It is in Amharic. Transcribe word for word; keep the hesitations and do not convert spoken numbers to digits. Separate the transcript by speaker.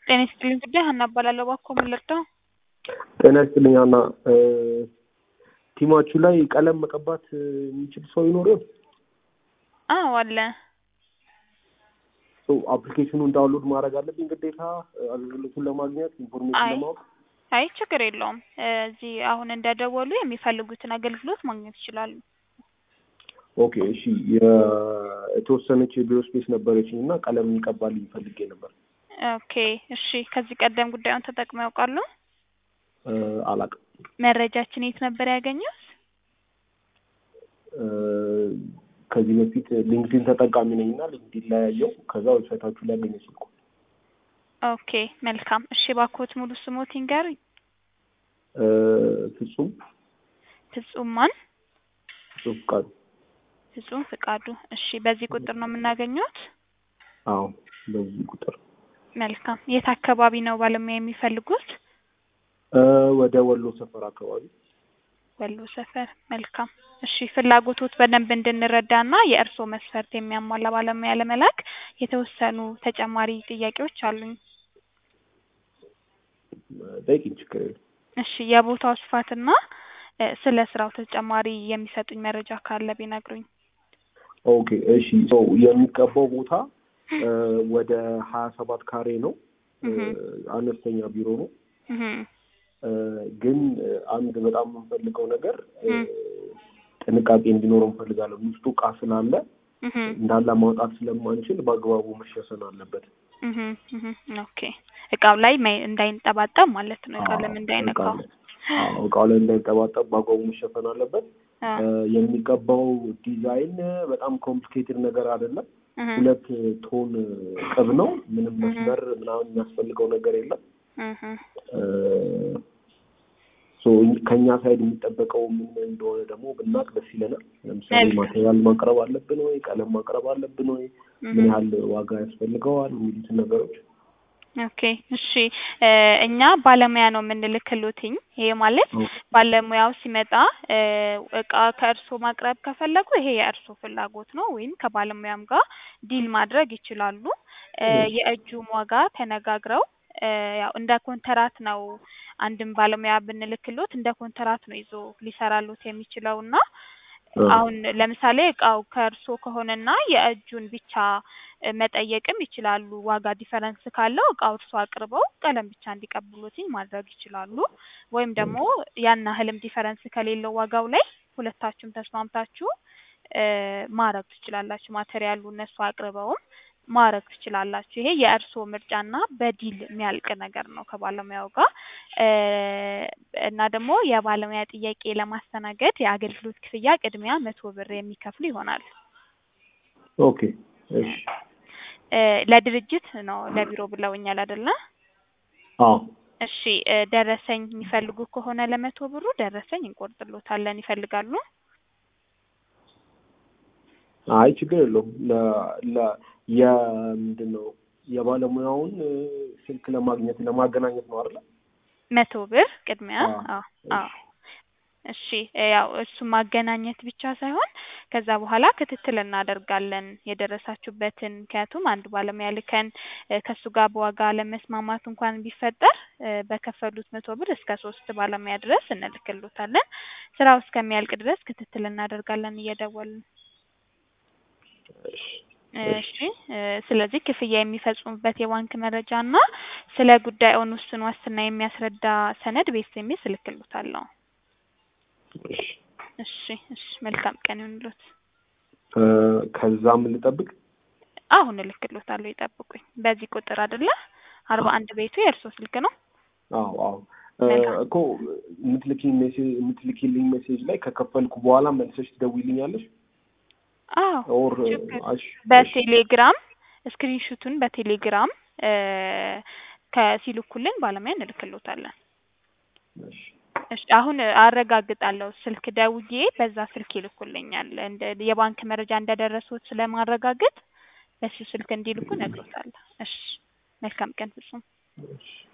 Speaker 1: ጤና ይስጥልኝ ጉዳይ ሀና እባላለሁ። እባክዎ ምን ልርዳው?
Speaker 2: ጤና ይስጥልኝ ሀና። ቲማችሁ ላይ ቀለም መቀባት የሚችል ሰው ይኖር ይሆን?
Speaker 1: አዎ አለ።
Speaker 2: ሶ አፕሊኬሽኑን ዳውንሎድ ማድረግ አለብኝ ግዴታ አገልግሎቱን ለማግኘት ኢንፎርሜሽን
Speaker 1: አይ
Speaker 2: ለማወቅ?
Speaker 1: አይ ችግር የለውም። እዚህ አሁን እንደደወሉ የሚፈልጉትን አገልግሎት ማግኘት ይችላሉ።
Speaker 2: ኦኬ እሺ። የተወሰነች የቢሮ ስፔስ ነበረችኝ እና ቀለም ይቀባልኝ ፈልጌ ነበር።
Speaker 1: ኦኬ እሺ። ከዚህ ቀደም ጉዳዩን ተጠቅመው ያውቃሉ?
Speaker 2: አላውቅም።
Speaker 1: መረጃችን የት ነበር ያገኙት?
Speaker 2: ከዚህ በፊት ሊንክድኢን ተጠቃሚ ነኝና ሊንክድኢን ላይ ያየው ከዛ ዌብሳይታችሁ ላይ ያገኘ ስልኩ።
Speaker 1: ኦኬ መልካም እሺ። ባክዎት ሙሉ ስሞት ይንገሩኝ?
Speaker 2: ፍጹም
Speaker 1: ፍጹም ማን?
Speaker 2: ፍጹም ፍቃዱ።
Speaker 1: ፍጹም ፍቃዱ። እሺ በዚህ ቁጥር ነው የምናገኘውት?
Speaker 2: አዎ በዚህ ቁጥር።
Speaker 1: መልካም። የት አካባቢ ነው ባለሙያ የሚፈልጉት?
Speaker 2: ወደ ወሎ ሰፈር አካባቢ።
Speaker 1: ወሎ ሰፈር። መልካም እሺ። ፍላጎቶት በደንብ እንድንረዳና የእርስዎ መስፈርት የሚያሟላ ባለሙያ ለመላክ የተወሰኑ ተጨማሪ ጥያቄዎች አሉኝ።
Speaker 2: ጠይቂኝ፣ ችግር የለም።
Speaker 1: እሺ የቦታው ስፋትና ስለ ስራው ተጨማሪ የሚሰጡኝ መረጃ ካለ ቢነግሩኝ።
Speaker 2: ኦኬ እሺ። ሶ የሚቀባው ቦታ ወደ ሀያ ሰባት ካሬ ነው። አነስተኛ ቢሮ ነው። ግን አንድ በጣም የምንፈልገው ነገር ጥንቃቄ እንዲኖረው እንፈልጋለን። ውስጡ ዕቃ ስላለ እንዳለ ማውጣት ስለማንችል በአግባቡ መሸፈን አለበት።
Speaker 1: ኦኬ እቃው ላይ እንዳይንጠባጠብ ማለት ነው። እቃው ለምን እንዳይነካው?
Speaker 2: አዎ እቃው ላይ እንዳይንጠባጠብ በአግባቡ መሸፈን አለበት። የሚቀባው ዲዛይን በጣም ኮምፕሊኬትድ ነገር አይደለም። ሁለት ቶን ቅብ ነው። ምንም መስመር ምናምን የሚያስፈልገው ነገር የለም። ሶ ከኛ ሳይድ የሚጠበቀው ምን እንደሆነ ደግሞ ብናቅ ደስ ይለናል። ለምሳሌ ማቴሪያል ማቅረብ አለብን ወይ፣ ቀለም ማቅረብ አለብን ወይ፣ ምን ያህል ዋጋ ያስፈልገዋል የሚሉት ነገሮች።
Speaker 1: ኦኬ እሺ። እኛ ባለሙያ ነው የምንልክሉትኝ። ይሄ ማለት ባለሙያው ሲመጣ እቃ ከእርሶ ማቅረብ ከፈለጉ ይሄ የእርሶ ፍላጎት ነው፣ ወይም ከባለሙያም ጋር ዲል ማድረግ ይችላሉ። የእጁም ዋጋ ተነጋግረው ያው እንደ ኮንትራት ነው። አንድም ባለሙያ ብንልክሎት እንደ ኮንትራት ነው ይዞ ሊሰራሉት የሚችለውና አሁን ለምሳሌ እቃው ከእርሶ ከሆነና የእጁን ብቻ መጠየቅም ይችላሉ። ዋጋ ዲፈረንስ ካለው እቃው እርሶ አቅርበው ቀለም ብቻ እንዲቀብሉትኝ ማድረግ ይችላሉ። ወይም ደግሞ ያን ያህልም ዲፈረንስ ከሌለው ዋጋው ላይ ሁለታችሁም ተስማምታችሁ ማድረግ ትችላላችሁ። ማቴሪያሉ እነሱ አቅርበውም ማድረግ ትችላላችሁ። ይሄ የእርሶ ምርጫና በዲል የሚያልቅ ነገር ነው ከባለሙያው ጋር። እና ደግሞ የባለሙያ ጥያቄ ለማስተናገድ የአገልግሎት ክፍያ ቅድሚያ መቶ ብር የሚከፍሉ ይሆናል።
Speaker 2: ኦኬ እሺ።
Speaker 1: ለድርጅት ነው ለቢሮ ብለውኛል አይደለ?
Speaker 2: አዎ
Speaker 1: እሺ። ደረሰኝ የሚፈልጉ ከሆነ ለመቶ ብሩ ደረሰኝ እንቆርጥሎታለን። ይፈልጋሉ?
Speaker 2: አይ ችግር የለውም። ለ የምንድን ነው የባለሙያውን ስልክ ለማግኘት ለማገናኘት ነው አይደል? መቶ
Speaker 1: ብር ቅድሚያ። አዎ አዎ። እሺ ያው እሱ ማገናኘት ብቻ ሳይሆን ከዛ በኋላ ክትትል እናደርጋለን የደረሳችሁበትን። ምክንያቱም አንድ ባለሙያ ልከን ከሱ ጋር በዋጋ ለመስማማት እንኳን ቢፈጠር በከፈሉት መቶ ብር እስከ ሶስት ባለሙያ ድረስ እንልክሎታለን። ስራው እስከሚያልቅ ድረስ ክትትል እናደርጋለን እየደወልን። እሺ። ስለዚህ ክፍያ የሚፈጽሙበት የባንክ መረጃና ስለ ጉዳዩን ውስን ዋስትና የሚያስረዳ ሰነድ በኤስኤምኤስ እልክልዎታለሁ። እሺ እሺ። መልካም ቀን ይሁንልዎት።
Speaker 2: ከዛ ምን ልጠብቅ?
Speaker 1: አሁን እልክልዎታለሁ፣ ይጠብቁኝ። በዚህ ቁጥር አይደለ? አርባ አንድ ቤቱ የእርሶ ስልክ ነው?
Speaker 2: አዎ አዎ። እኮ የምትልኪልኝ ሜሴጅ የምትልኪልኝ ሜሴጅ ላይ ከከፈልኩ በኋላ መልሰሽ ትደውይልኛለሽ?
Speaker 1: አዎ በቴሌግራም ስክሪንሹቱን በቴሌግራም ከሲልኩልን ባለሙያ እንልክልዎታለን። እሺ እሺ። አሁን አረጋግጣለሁ። ስልክ ደውዬ በዛ ስልክ ይልኩልኛል። እንደ የባንክ መረጃ እንደደረሱት ስለማረጋግጥ በሱ ስልክ እንዲልኩ ነግሮታለሁ። እሺ መልካም ቀን ፍጹም።